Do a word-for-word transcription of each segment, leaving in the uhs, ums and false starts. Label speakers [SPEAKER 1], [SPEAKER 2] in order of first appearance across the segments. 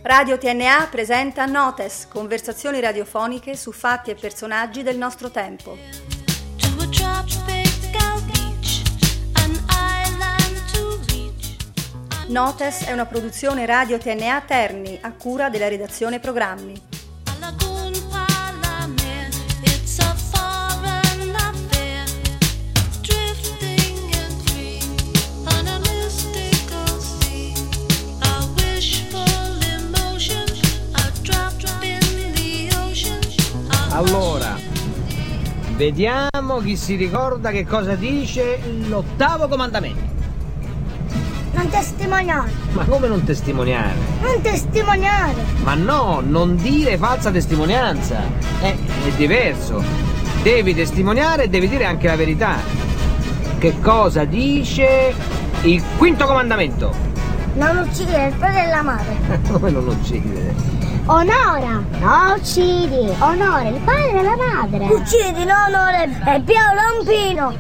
[SPEAKER 1] Radio T N A presenta Notes, conversazioni radiofoniche su fatti e personaggi del nostro tempo. Notes è una produzione Radio T N A Terni a cura della redazione programmi.
[SPEAKER 2] Allora, vediamo chi si ricorda che cosa dice l'ottavo comandamento.
[SPEAKER 3] Non testimoniare.
[SPEAKER 2] Ma come non testimoniare?
[SPEAKER 3] Non testimoniare.
[SPEAKER 2] Ma no, non dire falsa testimonianza. È, è diverso. Devi testimoniare e devi dire anche la verità. Che cosa dice il quinto comandamento?
[SPEAKER 3] Non uccidere il padre e la madre.
[SPEAKER 2] Come non uccidere?
[SPEAKER 3] Onora, non uccidi, onora il padre e la madre. Uccidi, non onora e Piero Lompino.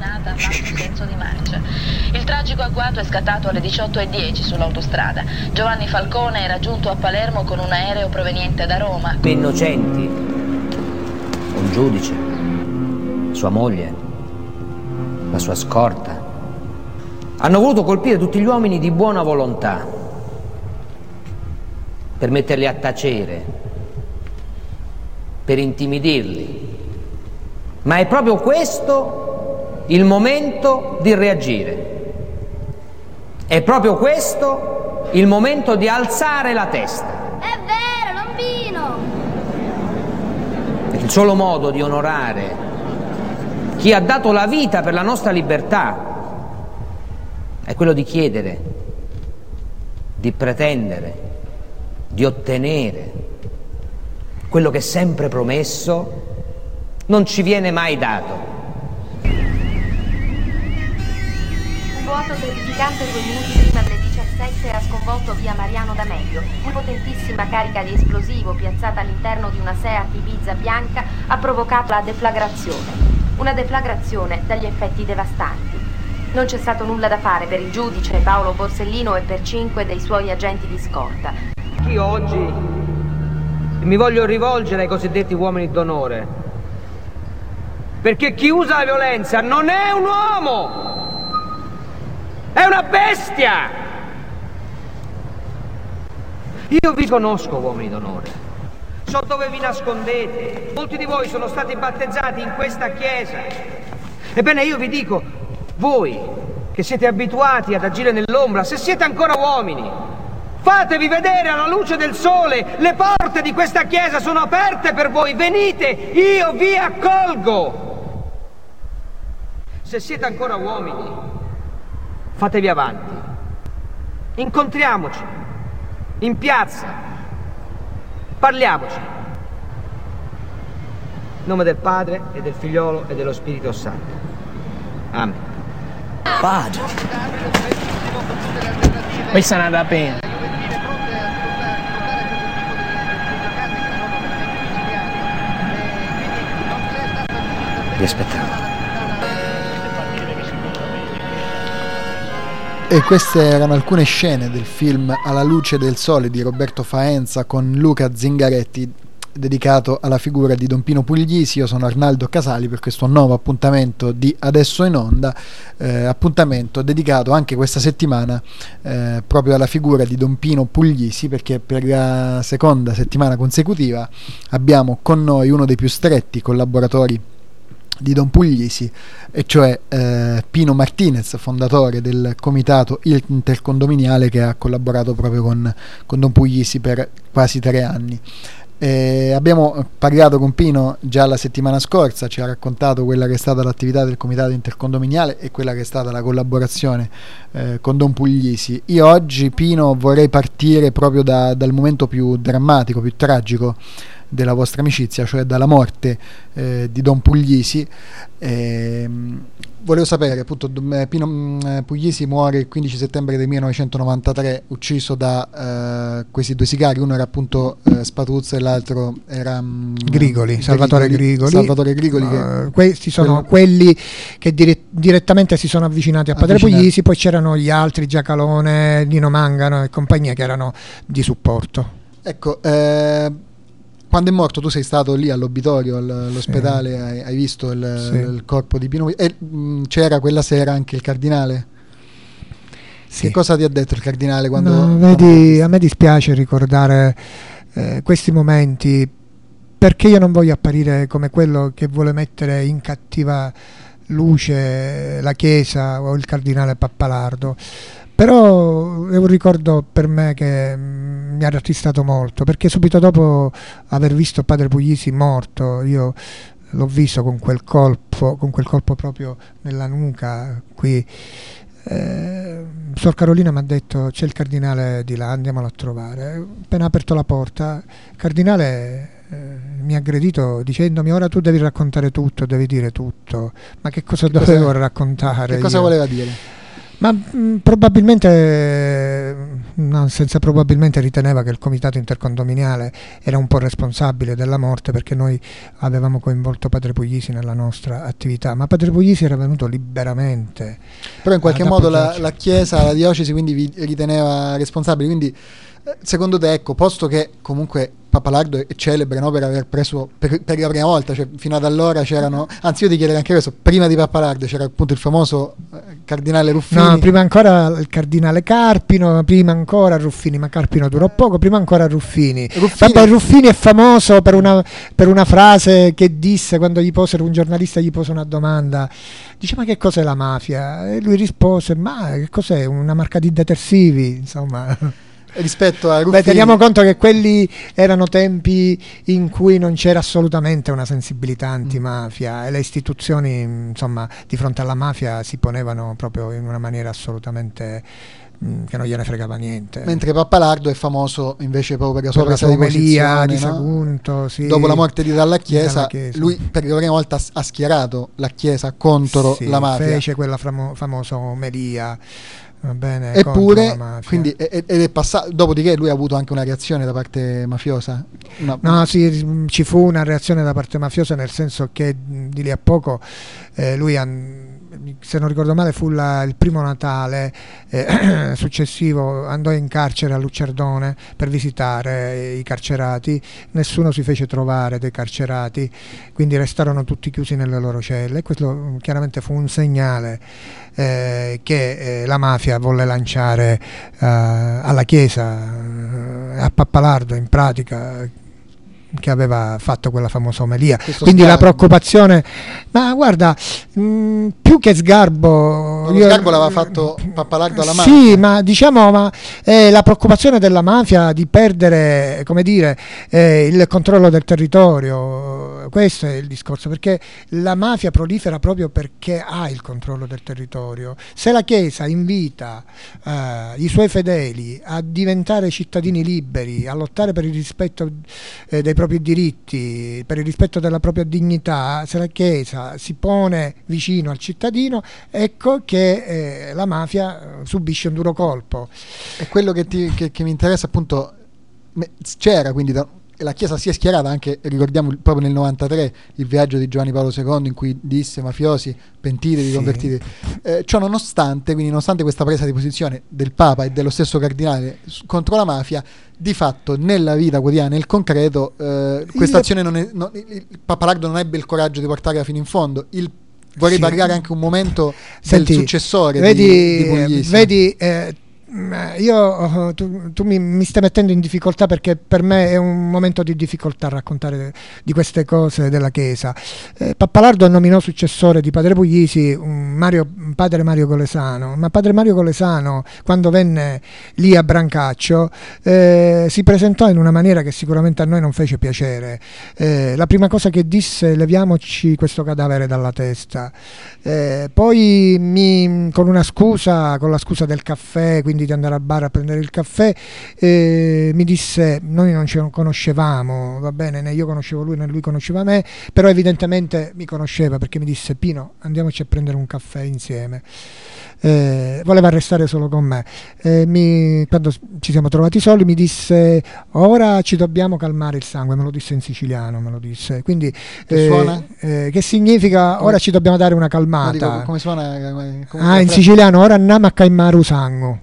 [SPEAKER 4] Il tragico agguato è scattato alle diciotto e dieci sull'autostrada. Giovanni Falcone era giunto a Palermo con un aereo proveniente da Roma.
[SPEAKER 2] Innocenti, un giudice, sua moglie, la sua scorta, hanno voluto colpire tutti gli uomini di buona volontà per metterli a tacere, per intimidirli. Ma è proprio questo il momento di reagire. È proprio questo il momento di alzare la testa.
[SPEAKER 3] È vero, Lombino!
[SPEAKER 2] Il solo modo di onorare chi ha dato la vita per la nostra libertà è quello di chiedere, di pretendere, di ottenere quello che sempre promesso non ci viene mai dato.
[SPEAKER 5] Un vuoto terrificante due minuti prima delle diciassette ha sconvolto via Mariano D'Amelio. Una potentissima carica di esplosivo piazzata all'interno di una Seat Ibiza bianca ha provocato la deflagrazione. Una deflagrazione dagli effetti devastanti. Non c'è stato nulla da fare per il giudice Paolo Borsellino e per cinque dei suoi agenti di scorta.
[SPEAKER 2] Io oggi mi voglio rivolgere ai cosiddetti uomini d'onore, perché chi usa la violenza non è un uomo, è una bestia. Io vi conosco, uomini d'onore, so dove vi nascondete. Molti di voi sono stati battezzati in questa chiesa. Ebbene, io vi dico, voi che siete abituati ad agire nell'ombra, se siete ancora uomini, fatevi vedere alla luce del sole. Le porte di questa chiesa sono aperte per voi. Venite, io vi accolgo. Se siete ancora uomini, fatevi avanti. Incontriamoci in piazza, parliamoci. In nome del Padre e del Figliolo e dello Spirito Santo. Amen.
[SPEAKER 6] Padre, questa è una rapina.
[SPEAKER 2] Vi aspettiamo.
[SPEAKER 7] E queste erano alcune scene del film Alla luce del sole di Roberto Faenza con Luca Zingaretti, dedicato alla figura di Don Pino Puglisi. Io sono Arnaldo Casali per questo nuovo appuntamento di Adesso in Onda, eh, appuntamento dedicato anche questa settimana eh, proprio alla figura di Don Pino Puglisi, perché per la seconda settimana consecutiva abbiamo con noi uno dei più stretti collaboratori di Don Puglisi, e cioè eh, Pino Martinez, fondatore del comitato intercondominiale che ha collaborato proprio con, con Don Puglisi per quasi tre anni. Eh, abbiamo parlato con Pino già la settimana scorsa, ci ha raccontato quella che è stata l'attività del comitato intercondominiale e quella che è stata la collaborazione eh, con Don Puglisi. Io oggi, Pino, vorrei partire proprio da, dal momento più drammatico, più tragico della vostra amicizia, cioè dalla morte eh, di Don Puglisi. Eh, volevo sapere, appunto, Pino Puglisi muore il quindici settembre del millenovecentonovantatré, ucciso da eh, questi due sicari. Uno era appunto eh, Spatuzza e l'altro era um,
[SPEAKER 8] Grigoli, Salvatore Grigoli.
[SPEAKER 7] Salvatore Grigoli che,
[SPEAKER 8] uh, questi sono
[SPEAKER 7] quello,
[SPEAKER 8] quelli che dire, direttamente si sono avvicinati a Padre
[SPEAKER 7] avvicinati.
[SPEAKER 8] Puglisi. Poi c'erano gli altri, Giacalone, Nino Mangano e compagnia, che erano di supporto.
[SPEAKER 7] Ecco, eh, quando è morto tu sei stato lì all'obitorio, all'ospedale, sì. hai, hai visto il, sì. il corpo di Pino e mh, c'era quella sera anche il cardinale? Sì. Che cosa ti ha detto il cardinale quando...
[SPEAKER 8] No, vedi, a me dispiace ricordare eh, questi momenti, perché io non voglio apparire come quello che vuole mettere in cattiva luce la Chiesa o il cardinale Pappalardo. Però è un ricordo per me che mi ha rattristato molto, perché subito dopo aver visto padre Puglisi morto, io l'ho visto con quel colpo, con quel colpo proprio nella nuca qui. Eh, Sor Carolina mi ha detto: c'è il cardinale di là, andiamolo a trovare. Appena aperto la porta, il cardinale eh, mi ha aggredito dicendomi: ora tu devi raccontare tutto, devi dire tutto. Ma che cosa che dovevo cosa, raccontare?
[SPEAKER 7] Che cosa
[SPEAKER 8] io?
[SPEAKER 7] voleva dire?
[SPEAKER 8] Ma mh, probabilmente, no, senza probabilmente, riteneva che il comitato intercondominiale era un po' responsabile della morte, perché noi avevamo coinvolto padre Puglisi nella nostra attività, ma padre Puglisi era venuto liberamente.
[SPEAKER 7] Però in qualche modo la, la Chiesa, la diocesi quindi vi riteneva responsabili, quindi secondo te, ecco, posto che comunque Pappalardo è celebre, no, per aver preso per, per la prima volta, cioè fino ad allora c'erano, anzi io ti chiederei anche questo, prima di Pappalardo c'era appunto il famoso eh, cardinale Ruffini.
[SPEAKER 8] No, prima ancora il cardinale Carpino, prima ancora Ruffini, ma Carpino durò poco, prima ancora Ruffini.
[SPEAKER 7] Ruffini.
[SPEAKER 8] Vabbè, Ruffini è famoso per una, per una frase che disse quando gli posero, un giornalista gli pose una domanda, dice: ma che cos'è la mafia? E lui rispose: ma che cos'è, una marca di detersivi, insomma.
[SPEAKER 7] Rispetto a Ruffini.
[SPEAKER 8] Beh, teniamo conto che quelli erano tempi in cui non c'era assolutamente una sensibilità antimafia, mm. e le istituzioni, insomma, di fronte alla mafia si ponevano proprio in una maniera assolutamente mh, che non gliene fregava niente.
[SPEAKER 7] Mentre Pappalardo è famoso invece proprio per la sua presa di
[SPEAKER 8] omelia di
[SPEAKER 7] no?
[SPEAKER 8] Sagunto, sì.
[SPEAKER 7] Dopo la morte di Dalla Chiesa,
[SPEAKER 8] Dalla Chiesa,
[SPEAKER 7] lui per la prima volta ha schierato la Chiesa contro
[SPEAKER 8] sì,
[SPEAKER 7] la mafia.
[SPEAKER 8] Fece quella famo- famosa omelia. Va bene,
[SPEAKER 7] eppure quindi ed è passato, dopodiché lui ha avuto anche una reazione da parte mafiosa.
[SPEAKER 8] No, no sì, ci fu una reazione da parte mafiosa, nel senso che di lì a poco eh, lui ha, se non ricordo male fu la, il primo Natale eh, successivo andò in carcere a Lucerdone per visitare i carcerati, nessuno si fece trovare dei carcerati, quindi restarono tutti chiusi nelle loro celle, e questo chiaramente fu un segnale eh, che eh, la mafia volle lanciare eh, alla Chiesa, eh, a Pappalardo in pratica, che aveva fatto quella famosa omelia. Questo quindi sgarbo. La preoccupazione, ma guarda, mh, più che sgarbo,
[SPEAKER 7] lo io, sgarbo l'aveva fatto Pappalardo alla
[SPEAKER 8] mafia. Sì, ma diciamo, ma eh, la preoccupazione della mafia di perdere, come dire, eh, il controllo del territorio, questo è il discorso, perché la mafia prolifera proprio perché ha il controllo del territorio. Se la Chiesa invita eh, i suoi fedeli a diventare cittadini liberi, a lottare per il rispetto eh, dei propri diritti, per il rispetto della propria dignità, se la Chiesa si pone vicino al cittadino, ecco che eh, la mafia subisce un duro colpo.
[SPEAKER 7] E quello che, ti, che, che mi interessa appunto, c'era quindi da, la Chiesa si è schierata anche, ricordiamo proprio nel novantatré il viaggio di Giovanni Paolo secondo in cui disse: mafiosi, pentitevi, sì. convertitevi. Eh, ciò nonostante, quindi nonostante questa presa di posizione del Papa e dello stesso Cardinale contro la mafia, di fatto nella vita quotidiana, nel concreto, eh, questa azione non è, no, il Pappalardo non ebbe il coraggio di portarla fino in fondo. Il, vorrei sì. parlare anche un momento Senti, del successore
[SPEAKER 8] vedi,
[SPEAKER 7] di, di Puglisi.
[SPEAKER 8] Vedi, eh, io tu, tu mi, mi stai mettendo in difficoltà, perché per me è un momento di difficoltà raccontare di queste cose della Chiesa. eh, Pappalardo nominò successore di padre Puglisi un Mario, padre Mario Colesano, ma padre Mario Colesano, quando venne lì a Brancaccio, eh, si presentò in una maniera che sicuramente a noi non fece piacere. Eh, la prima cosa che disse: leviamoci questo cadavere dalla testa. Eh, poi mi, con una scusa, con la scusa del caffè, quindi di andare al bar a prendere il caffè, eh, mi disse: noi non ci conoscevamo, va bene, né io conoscevo lui né lui conosceva me, però evidentemente mi conosceva, perché mi disse: Pino, andiamoci a prendere un caffè insieme. Eh, voleva restare solo con me. Eh, mi, quando ci siamo trovati soli mi disse: ora ci dobbiamo calmare il sangue, me lo disse in siciliano, me lo disse, quindi
[SPEAKER 7] che,
[SPEAKER 8] eh,
[SPEAKER 7] suona?
[SPEAKER 8] Eh, che significa come? Ora ci dobbiamo dare una calmata.
[SPEAKER 7] No, dico, come suona? Come
[SPEAKER 8] ah, in siciliano: ora andiamo a calmare il sangue.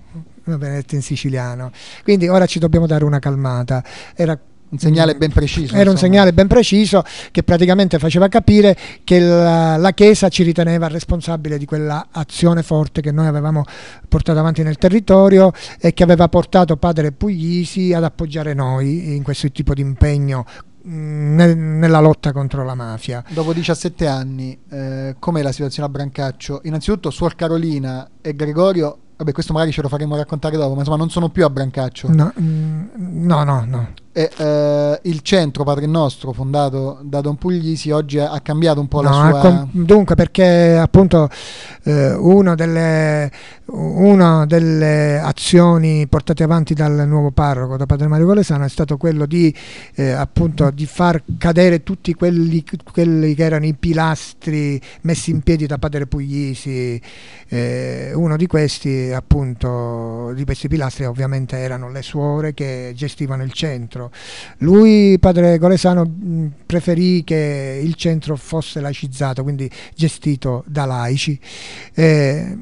[SPEAKER 8] Benedetto in siciliano. Quindi ora ci dobbiamo dare una calmata. Era
[SPEAKER 7] un segnale ben preciso.
[SPEAKER 8] Era insomma. un segnale ben preciso che praticamente faceva capire che la, la Chiesa ci riteneva responsabile di quella azione forte che noi avevamo portato avanti nel territorio e che aveva portato padre Puglisi ad appoggiare noi in questo tipo di impegno nel, nella lotta contro la mafia.
[SPEAKER 7] Dopo diciassette anni, eh, com'è la situazione a Brancaccio? Innanzitutto Suor Carolina e Gregorio, vabbè, questo magari ce lo faremo raccontare dopo, ma insomma non sono più a Brancaccio.
[SPEAKER 8] No, no, no, no.
[SPEAKER 7] E, eh, il centro Padre Nostro fondato da Don Puglisi oggi ha cambiato un po'
[SPEAKER 8] no,
[SPEAKER 7] la sua...
[SPEAKER 8] Com- dunque perché appunto eh, una delle, una delle azioni portate avanti dal nuovo parroco, da Padre Mario Colesano, è stato quello di eh, appunto di far cadere tutti quelli, quelli che erano i pilastri messi in piedi da Padre Puglisi. Eh, uno di questi appunto di questi pilastri ovviamente erano le suore che gestivano il centro. Lui, padre Colesano, preferì che il centro fosse laicizzato, quindi gestito da laici. Eh,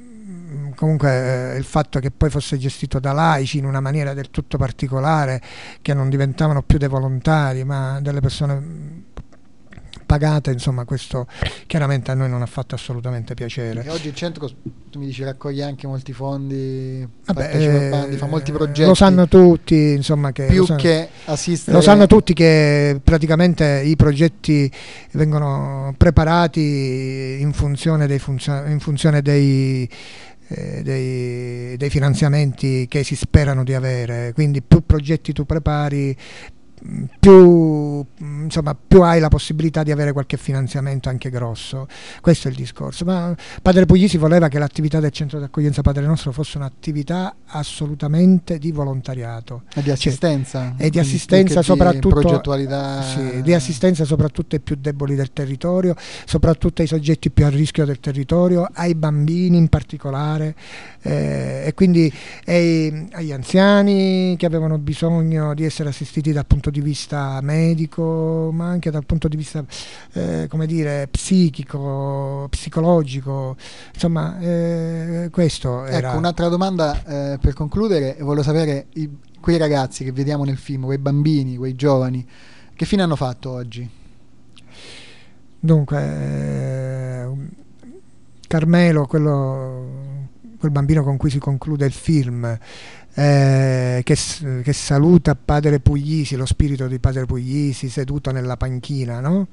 [SPEAKER 8] comunque eh, il fatto che poi fosse gestito da laici in una maniera del tutto particolare, che non diventavano più dei volontari ma delle persone pagate, insomma, questo chiaramente a noi non ha fatto assolutamente piacere.
[SPEAKER 7] E oggi il centro, tu mi dici, raccoglie anche molti fondi,
[SPEAKER 8] Vabbè,
[SPEAKER 7] eh, bandi, fa molti progetti.
[SPEAKER 8] Lo sanno tutti, insomma, che
[SPEAKER 7] più
[SPEAKER 8] lo sanno,
[SPEAKER 7] che assistere.
[SPEAKER 8] Lo sanno tutti che praticamente i progetti vengono preparati in funzione dei funzio- in funzione dei Eh, dei, dei finanziamenti che si sperano di avere, quindi più progetti tu prepari, più insomma più hai la possibilità di avere qualche finanziamento anche grosso. Questo è il discorso. Ma padre Puglisi voleva che l'attività del centro d'accoglienza Padre Nostro fosse un'attività assolutamente di volontariato
[SPEAKER 7] e di assistenza,
[SPEAKER 8] cioè, e di assistenza soprattutto
[SPEAKER 7] di progettualità,
[SPEAKER 8] sì, di assistenza soprattutto ai più deboli del territorio, soprattutto ai soggetti più a rischio del territorio, ai bambini in particolare, eh, e quindi ai, agli anziani che avevano bisogno di essere assistiti dal punto di vista medico, ma anche dal punto di vista eh, come dire psichico, psicologico, insomma, eh, questo era.
[SPEAKER 7] Ecco, un'altra domanda eh, per concludere, voglio sapere i, quei ragazzi che vediamo nel film, quei bambini, quei giovani, che fine hanno fatto oggi?
[SPEAKER 8] Dunque eh, Carmelo, quello, quel bambino con cui si conclude il film, Eh, che, che saluta padre Puglisi, lo spirito di padre Puglisi seduto nella panchina, no?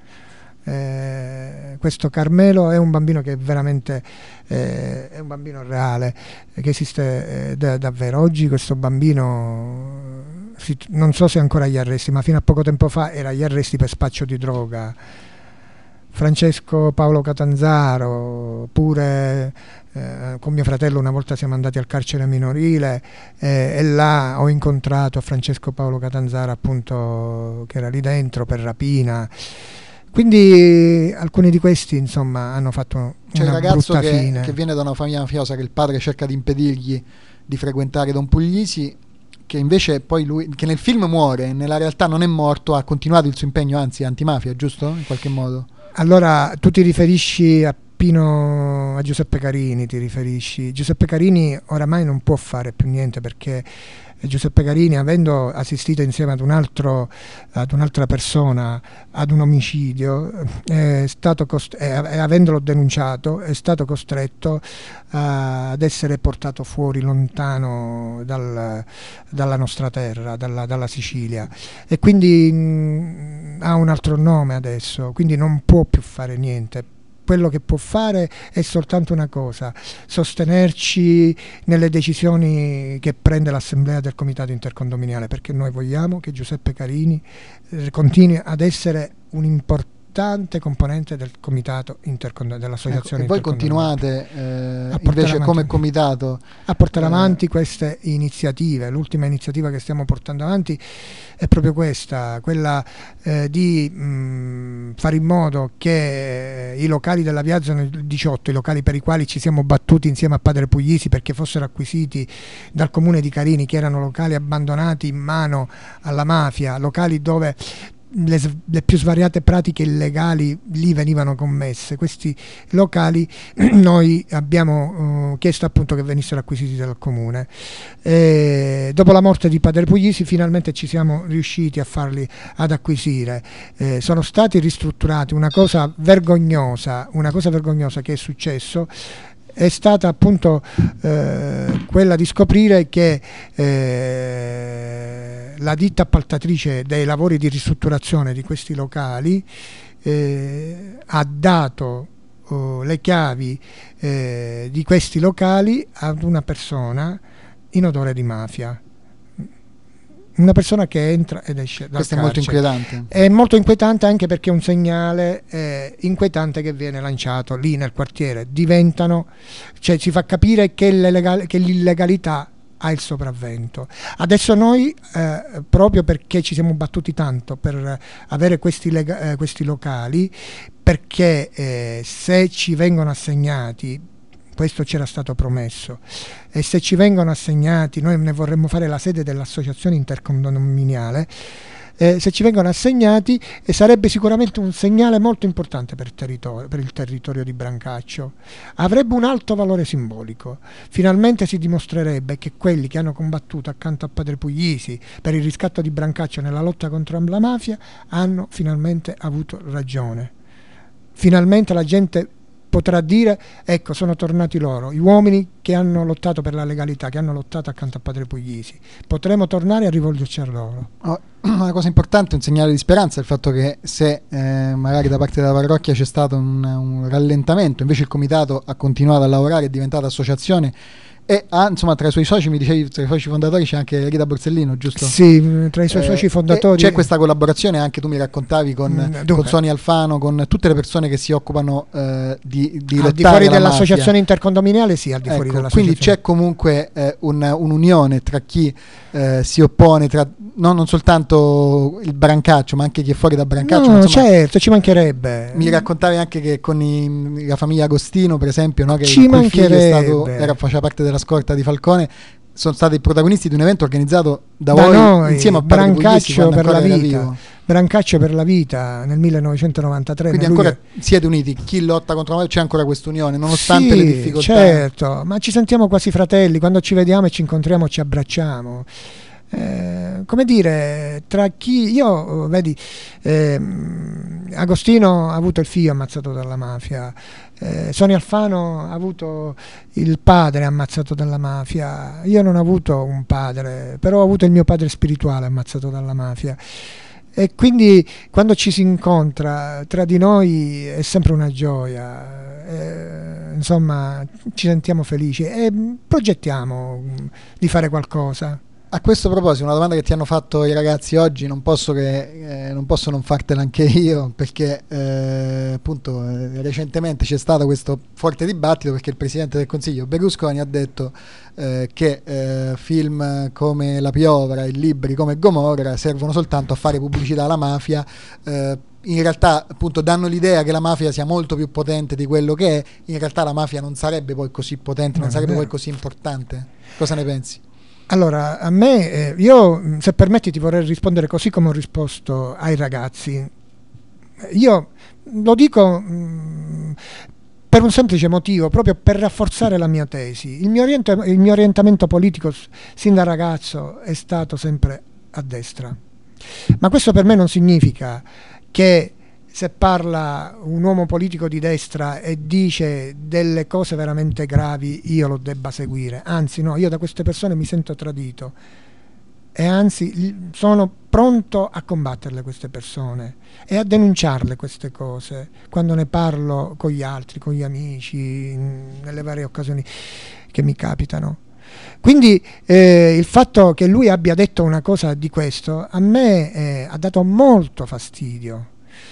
[SPEAKER 8] Eh, questo Carmelo è un bambino che veramente eh, è un bambino reale, che esiste eh, da, davvero. Oggi questo bambino si, non so se è ancora agli arresti, ma fino a poco tempo fa era agli arresti per spaccio di droga. Francesco Paolo Catanzaro, pure eh, con mio fratello una volta siamo andati al carcere minorile eh, e là ho incontrato Francesco Paolo Catanzaro, appunto, che era lì dentro per rapina. Quindi alcuni di questi, insomma, hanno fatto
[SPEAKER 7] C'è
[SPEAKER 8] una
[SPEAKER 7] il ragazzo
[SPEAKER 8] brutta
[SPEAKER 7] che,
[SPEAKER 8] fine.
[SPEAKER 7] che viene da una famiglia mafiosa, che il padre cerca di impedirgli di frequentare Don Puglisi, che invece poi lui, che nel film muore, nella realtà non è morto, ha continuato il suo impegno, anzi antimafia, giusto? In qualche modo.
[SPEAKER 8] Allora tu ti riferisci a Pino, a Giuseppe Carini ti riferisci. Giuseppe Carini oramai non può fare più niente, perché Giuseppe Carini, avendo assistito insieme ad un altro ad un'altra persona ad un omicidio, è stato cost- è, è, avendolo denunciato, è stato costretto uh, ad essere portato fuori, lontano dal, dalla nostra terra, dalla, dalla Sicilia, e quindi mh, ha un altro nome adesso, quindi non può più fare niente. Quello che può fare è soltanto una cosa: sostenerci nelle decisioni che prende l'assemblea del comitato intercondominiale, perché noi vogliamo che Giuseppe Carini eh, continui ad essere un importante componente del comitato intercond- dell'associazione.
[SPEAKER 7] Ecco, e voi continuate eh, invece avanti, come comitato
[SPEAKER 8] a portare
[SPEAKER 7] eh,
[SPEAKER 8] avanti queste iniziative. L'ultima iniziativa che stiamo portando avanti è proprio questa, quella eh, di mh, fare in modo che i locali della via Zona diciotto, i locali per i quali ci siamo battuti insieme a padre Puglisi perché fossero acquisiti dal comune di Carini, che erano locali abbandonati in mano alla mafia, locali dove le, le più svariate pratiche illegali lì venivano commesse. Questi locali noi abbiamo uh, chiesto appunto che venissero acquisiti dal comune. E dopo la morte di padre Puglisi finalmente ci siamo riusciti a farli ad acquisire. Eh, sono stati ristrutturati. Una cosa vergognosa, una cosa vergognosa che è successo è stata appunto eh, quella di scoprire che eh, la ditta appaltatrice dei lavori di ristrutturazione di questi locali eh, ha dato oh, le chiavi eh, di questi locali ad una persona in odore di mafia. Una persona che entra ed esce dal
[SPEAKER 7] Questo
[SPEAKER 8] carcere.
[SPEAKER 7] è molto inquietante.
[SPEAKER 8] È molto inquietante anche perché è un segnale eh, inquietante che viene lanciato lì nel quartiere. Diventano, cioè si fa capire che, l'illegal- che l'illegalità ha il sopravvento. Adesso noi, eh, proprio perché ci siamo battuti tanto per avere questi, lega- eh, questi locali, perché eh, se ci vengono assegnati, questo c'era stato promesso, e se ci vengono assegnati, noi ne vorremmo fare la sede dell'associazione intercondominiale, eh, se ci vengono assegnati eh, sarebbe sicuramente un segnale molto importante per il, territorio, per il territorio di Brancaccio, avrebbe un alto valore simbolico. Finalmente si dimostrerebbe che quelli che hanno combattuto accanto a padre Puglisi per il riscatto di Brancaccio nella lotta contro la mafia hanno finalmente avuto ragione. Finalmente la gente potrà dire, ecco, sono tornati loro, gli uomini che hanno lottato per la legalità, che hanno lottato accanto a padre Puglisi. Potremo tornare a rivolgerci a loro.
[SPEAKER 7] Oh, una cosa importante, un segnale di speranza, è il fatto che se eh, magari da parte della parrocchia c'è stato un, un rallentamento, invece il comitato ha continuato a lavorare, è diventata associazione e ha, insomma, tra i suoi soci, mi dicevi, tra i soci fondatori c'è anche Rita Borsellino, giusto?
[SPEAKER 8] Sì, tra i suoi eh, soci fondatori
[SPEAKER 7] c'è questa collaborazione, anche tu mi raccontavi con, mm, con Sonia Alfano, con tutte le persone che si occupano eh, di, di lottare
[SPEAKER 8] al di fuori dell'associazione
[SPEAKER 7] mafia.
[SPEAKER 8] intercondominiale, sì, al di
[SPEAKER 7] ecco,
[SPEAKER 8] fuori dell'associazione.
[SPEAKER 7] Quindi c'è comunque eh, un, un'unione tra chi eh, si oppone, tra no, non soltanto il Brancaccio, ma anche chi è fuori da Brancaccio.
[SPEAKER 8] No,
[SPEAKER 7] insomma,
[SPEAKER 8] certo, ci mancherebbe.
[SPEAKER 7] Mi raccontavi anche che con i, la famiglia Agostino, per esempio, no, che
[SPEAKER 8] ci
[SPEAKER 7] il cui
[SPEAKER 8] mancherebbe.
[SPEAKER 7] figlio è stato, era, faceva parte della scorta di Falcone, sono stati protagonisti di un evento organizzato da,
[SPEAKER 8] da
[SPEAKER 7] voi
[SPEAKER 8] noi,
[SPEAKER 7] insieme a
[SPEAKER 8] Brancaccio per la vita.
[SPEAKER 7] Vivo.
[SPEAKER 8] Brancaccio per la vita nel millenovecentonovantatré.
[SPEAKER 7] Quindi
[SPEAKER 8] nel
[SPEAKER 7] ancora
[SPEAKER 8] luglio...
[SPEAKER 7] siete uniti, chi lotta contro la mafia, c'è ancora quest'unione nonostante
[SPEAKER 8] sì,
[SPEAKER 7] le difficoltà.
[SPEAKER 8] Certo, ma ci sentiamo quasi fratelli, quando ci vediamo e ci incontriamo ci abbracciamo. Eh, come dire, tra chi io vedi eh, Agostino ha avuto il figlio ammazzato dalla mafia, eh, Sonia Alfano ha avuto il padre ammazzato dalla mafia, io non ho avuto un padre, però ho avuto il mio padre spirituale ammazzato dalla mafia. E quindi quando ci si incontra tra di noi è sempre una gioia, eh, insomma ci sentiamo felici e progettiamo di fare qualcosa.
[SPEAKER 7] A questo proposito, una domanda che ti hanno fatto i ragazzi oggi, non posso, che, eh, non, posso non fartela anche io, perché eh, appunto eh, recentemente c'è stato questo forte dibattito perché il Presidente del Consiglio Berlusconi ha detto eh, che eh, film come La Piovra e libri come Gomorra servono soltanto a fare pubblicità alla mafia. eh, in realtà appunto danno l'idea che la mafia sia molto più potente di quello che è, in realtà la mafia non sarebbe poi così potente, non, non sarebbe poi così importante. Cosa ne pensi?
[SPEAKER 8] Allora, a me, eh, io se permetti ti vorrei rispondere così come ho risposto ai ragazzi. Io lo dico mh, per un semplice motivo, proprio per rafforzare la mia tesi. Il mio, orient- il mio orientamento politico sin da ragazzo è stato sempre a destra. Ma questo per me non significa che se parla un uomo politico di destra e dice delle cose veramente gravi io lo debba seguire, anzi no, io da queste persone mi sento tradito e anzi sono pronto a combatterle queste persone e a denunciarle queste cose quando ne parlo con gli altri, con gli amici, nelle varie occasioni che mi capitano. Quindi eh, il fatto che lui abbia detto una cosa di questo a me eh, ha dato molto fastidio.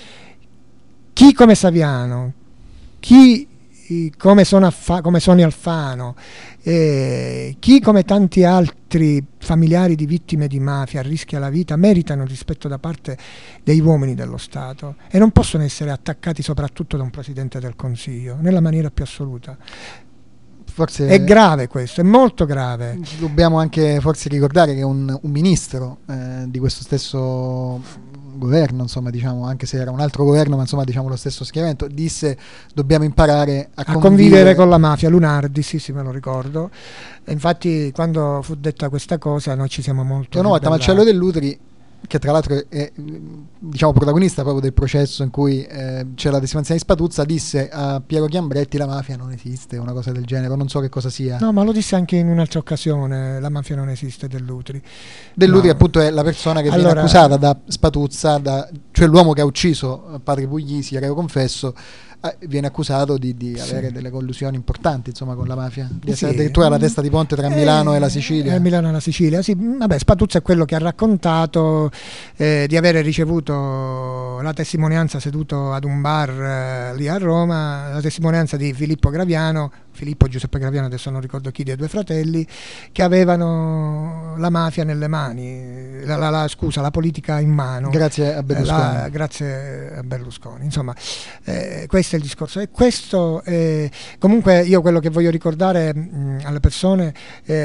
[SPEAKER 8] Chi come Saviano, chi come, sono Affa, come Sonia Alfano, eh, chi come tanti altri familiari di vittime di mafia rischia la vita meritano rispetto da parte degli uomini dello Stato e non possono essere attaccati soprattutto da un Presidente del Consiglio nella maniera più assoluta.
[SPEAKER 7] Forse
[SPEAKER 8] è grave questo, è molto grave.
[SPEAKER 7] Dobbiamo anche forse ricordare che un, un ministro eh, di questo stesso governo, insomma, diciamo, anche se era un altro governo, ma insomma, diciamo, lo stesso schieramento, disse dobbiamo imparare a,
[SPEAKER 8] a
[SPEAKER 7] convivere.
[SPEAKER 8] convivere con la mafia. Lunardi, sì, sì, me lo ricordo. E infatti, quando fu detta questa cosa, noi ci siamo molto.
[SPEAKER 7] Una volta Marcello Dell'Utri, che tra l'altro è, diciamo, protagonista proprio del processo in cui eh, c'è la testimonianza di Spatuzza, disse a Piero Chiambretti la mafia non esiste, una cosa del genere, non so che cosa sia.
[SPEAKER 8] No, ma lo disse anche in un'altra occasione, la mafia non esiste, Dell'Utri.
[SPEAKER 7] Dell'Utri no. Appunto è la persona che allora, viene accusata da Spatuzza, da, cioè l'uomo che ha ucciso padre Puglisi, reo confesso, viene accusato di, di sì. avere delle collusioni importanti, insomma, con la mafia, di essere sì. addirittura la testa di ponte tra eh, Milano e la Sicilia.
[SPEAKER 8] Eh, Milano e la Sicilia, sì. Vabbè, Spatuzza è quello che ha raccontato eh, di avere ricevuto la testimonianza seduto ad un bar eh, lì a Roma, la testimonianza di Filippo Graviano, Filippo Giuseppe Graviano, adesso non ricordo chi dei due fratelli, che avevano la mafia nelle mani, la, la, la, scusa, la politica in mano.
[SPEAKER 7] Grazie a Berlusconi.
[SPEAKER 8] La, grazie a Berlusconi. Insomma, eh, questo è il discorso. E questo, eh, comunque, io quello che voglio ricordare mh, alle persone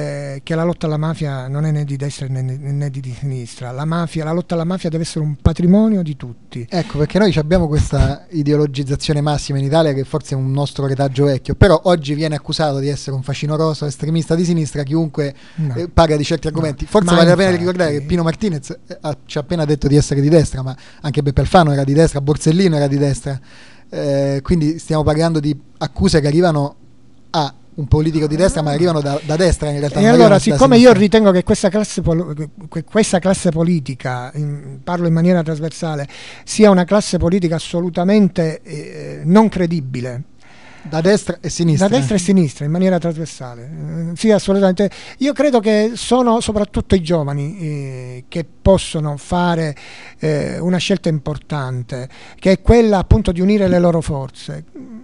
[SPEAKER 8] è che la lotta alla mafia non è né di destra né, né di sinistra. La mafia, la lotta alla mafia deve essere un patrimonio di tutti.
[SPEAKER 7] Ecco, perché noi abbiamo questa ideologizzazione massima in Italia che forse è un nostro retaggio vecchio, però oggi viene accusato di essere un facinoroso, estremista di sinistra chiunque no. eh, parla di certi argomenti.
[SPEAKER 8] No.
[SPEAKER 7] Forse
[SPEAKER 8] Ma
[SPEAKER 7] vale la
[SPEAKER 8] infatti,
[SPEAKER 7] pena ricordare che Pino Martinez ha, ci ha appena detto di essere di destra, ma anche Beppe Alfano era di destra, Borsellino era di destra, eh, quindi stiamo parlando di accuse che arrivano a un politico di destra, ma arrivano da, da destra in realtà.
[SPEAKER 8] E allora, siccome io ritengo che questa classe, pol- questa classe politica, in, parlo in maniera trasversale, sia una classe politica assolutamente eh, non credibile,
[SPEAKER 7] da destra e sinistra,
[SPEAKER 8] da destra e sinistra in maniera trasversale, eh, sì, assolutamente. Io credo che sono soprattutto i giovani eh, che possono fare eh, una scelta importante, che è quella appunto di unire le loro forze.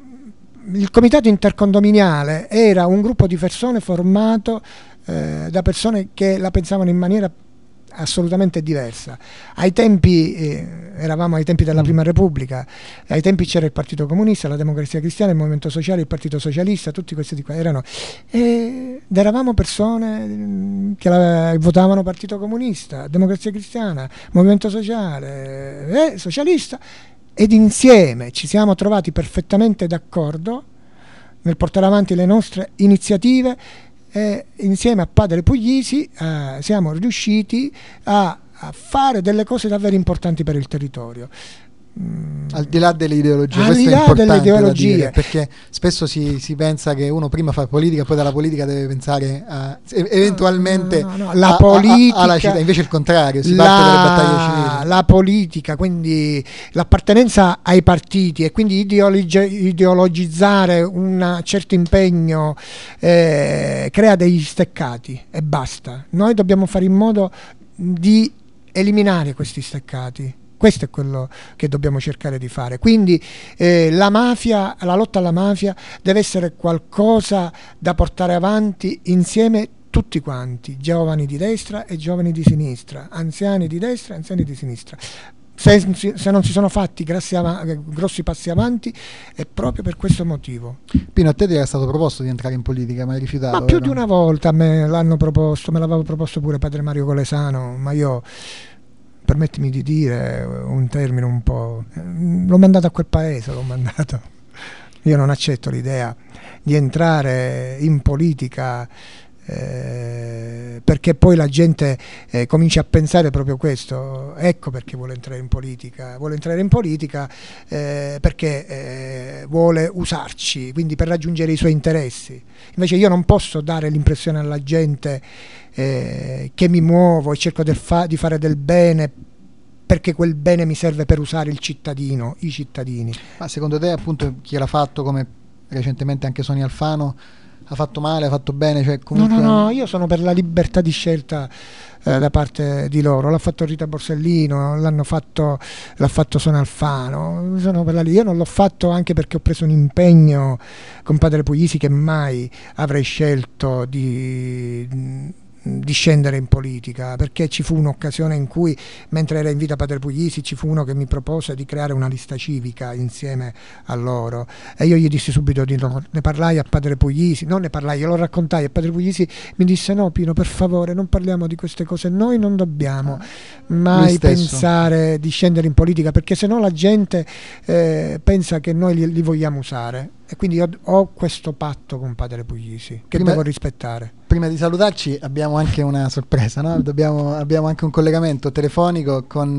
[SPEAKER 8] Il comitato intercondominiale era un gruppo di persone formato eh, da persone che la pensavano in maniera assolutamente diversa. Ai tempi eh, eravamo ai tempi della mm. Prima Repubblica, ai tempi c'era il Partito Comunista, la Democrazia Cristiana, il Movimento Sociale, il Partito Socialista, tutti questi di qua erano eh, ed eravamo persone che la, votavano Partito Comunista, Democrazia Cristiana, Movimento Sociale, eh, Socialista, ed insieme ci siamo trovati perfettamente d'accordo nel portare avanti le nostre iniziative. E insieme a Padre Puglisi eh, siamo riusciti a, a fare delle cose davvero importanti per il territorio.
[SPEAKER 7] Mm. Al di là delle ideologie,
[SPEAKER 8] al
[SPEAKER 7] questo
[SPEAKER 8] di
[SPEAKER 7] è
[SPEAKER 8] là
[SPEAKER 7] importante
[SPEAKER 8] delle ideologie,
[SPEAKER 7] dire, perché spesso si, si pensa che uno prima fa politica, poi dalla politica deve pensare a, eventualmente
[SPEAKER 8] no, no, no, la
[SPEAKER 7] a,
[SPEAKER 8] politica,
[SPEAKER 7] a, a, alla città, invece il contrario, si
[SPEAKER 8] la,
[SPEAKER 7] parte dalle battaglie civili.
[SPEAKER 8] La politica, quindi l'appartenenza ai partiti e quindi ideologi- ideologizzare un certo impegno eh, crea degli steccati e basta. Noi dobbiamo fare in modo di eliminare questi steccati. Questo è quello che dobbiamo cercare di fare. Quindi eh, la mafia, la lotta alla mafia deve essere qualcosa da portare avanti insieme tutti quanti, giovani di destra e giovani di sinistra, anziani di destra e anziani di sinistra. Se, se non si sono fatti grossi, av- grossi passi avanti è proprio per questo motivo.
[SPEAKER 7] Pino, a te ti era stato proposto di entrare in politica, ma hai rifiutato?
[SPEAKER 8] Ma più
[SPEAKER 7] vero?
[SPEAKER 8] di una volta me l'hanno proposto, me l'aveva proposto pure padre Mario Colesano, ma io... permettimi di dire un termine un po', l'ho mandato a quel paese, l'ho mandato. Io non accetto l'idea di entrare in politica eh, perché poi la gente eh, comincia a pensare proprio questo. Ecco perché vuole entrare in politica, vuole entrare in politica eh, perché eh, vuole usarci, quindi per raggiungere i suoi interessi. Invece io non posso dare l'impressione alla gente Eh, che mi muovo e cerco del fa- di fare del bene perché quel bene mi serve per usare il cittadino, i cittadini.
[SPEAKER 7] Ma secondo te appunto chi l'ha fatto, come recentemente anche Sonia Alfano, ha fatto male, ha fatto bene? Cioè, comunque...
[SPEAKER 8] No, no, no, io sono per la libertà di scelta eh, da parte di loro. L'ha fatto Rita Borsellino, l'hanno fatto, l'ha fatto Sonia Alfano. Sono per la, io non l'ho fatto anche perché ho preso un impegno con padre Puglisi che mai avrei scelto di di scendere in politica, perché ci fu un'occasione in cui, mentre era in vita padre Puglisi, ci fu uno che mi propose di creare una lista civica insieme a loro, e io gli dissi subito di no. Ne parlai a padre Puglisi, non ne parlai, glielo raccontai, e padre Puglisi mi disse: no Pino, per favore, non parliamo di queste cose, noi non dobbiamo mai pensare di scendere in politica, perché sennò la gente eh, pensa che noi li, li vogliamo usare. E quindi io ho questo patto con padre Puglisi che prima, devo rispettare.
[SPEAKER 7] Prima di salutarci abbiamo anche una sorpresa, no? Dobbiamo, abbiamo anche un collegamento telefonico con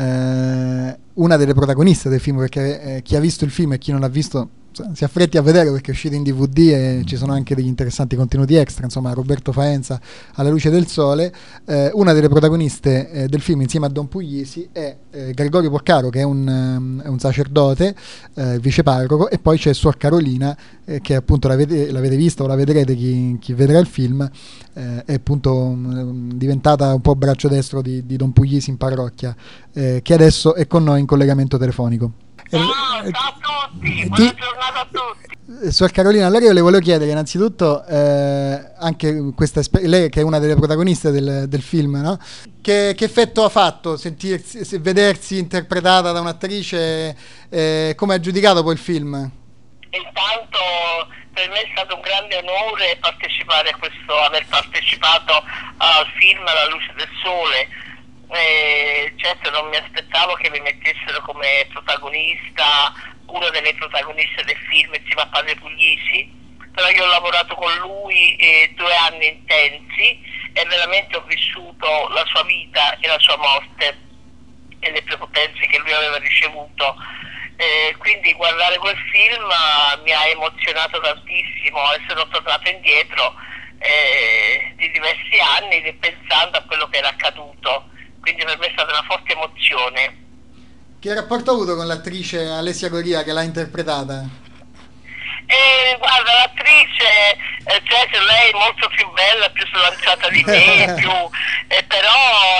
[SPEAKER 7] eh, una delle protagoniste del film, perché eh, chi ha visto il film e chi non l'ha visto si affretti a vedere, perché è uscito in D V D e ci sono anche degli interessanti contenuti extra. Insomma, Roberto Faenza, Alla luce del sole. Eh, una delle protagoniste eh, del film insieme a Don Puglisi è eh, Gregorio Porcaro, che è un, um, è un sacerdote, eh, viceparroco, e poi c'è Suor Carolina, eh, che appunto l'avete, l'avete vista o la vedrete chi, chi vedrà il film, eh, è appunto um, diventata un po' braccio destro di, di Don Puglisi in parrocchia, eh, che adesso è con noi in collegamento telefonico.
[SPEAKER 9] Ciao, ciao a tutti, buona giornata a tutti.
[SPEAKER 7] Suor Carolina, allora io le volevo chiedere innanzitutto, eh, anche questa esper- lei che è una delle protagoniste del, del film, no? Che, che effetto ha fatto sentirsi, vedersi interpretata da un'attrice, eh, come ha giudicato poi il film?
[SPEAKER 9] Intanto per me è stato un grande onore partecipare a questo, aver partecipato al film Alla luce del sole. Eh, certo non mi aspettavo che mi mettessero come protagonista, una delle protagoniste del film insieme a padre Puglisi, però io ho lavorato con lui eh, due anni intensi e veramente ho vissuto la sua vita e la sua morte e le prepotenze che lui aveva ricevuto, eh, quindi guardare quel film uh, mi ha emozionato tantissimo e sono tornato indietro eh, di diversi anni pensando a quello che era accaduto. Quindi per me è stata una forte emozione.
[SPEAKER 7] Che rapporto ha avuto con l'attrice Alessia Goria che l'ha interpretata?
[SPEAKER 9] Eh, guarda, l'attrice, eh, cioè, lei è molto più bella, più slanciata di me, più, eh, però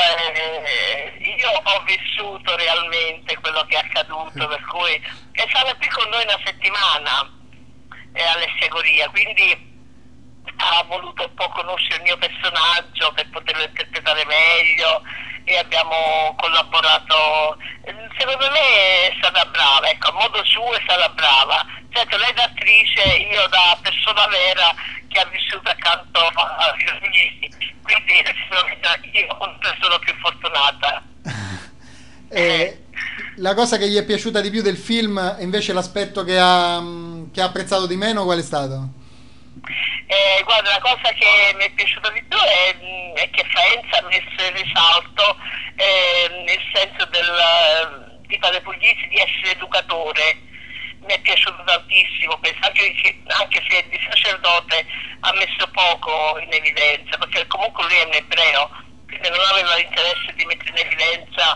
[SPEAKER 9] eh, io ho vissuto realmente quello che è accaduto, per cui è stata qui con noi una settimana, eh, Alessia Goria, quindi ha voluto un po' conoscere il mio personaggio per poterlo interpretare meglio e abbiamo collaborato. Secondo me è stata brava, ecco, a modo suo è stata brava. Certo, lei da attrice, io da persona vera che ha vissuto accanto a Puglisi, quindi io sono più fortunata.
[SPEAKER 7] Eh, la cosa che gli è piaciuta di più del film, invece l'aspetto che ha, che ha apprezzato di meno, qual è stato?
[SPEAKER 9] Eh, guarda, la cosa che mi è piaciuta di più è, è che Faenza ha messo in risalto eh, nel senso del, di padre Puglisi di essere educatore. Mi è piaciuto tantissimo, anche, anche se di sacerdote ha messo poco in evidenza, perché comunque lui è un ebreo, quindi non aveva l'interesse di mettere in evidenza.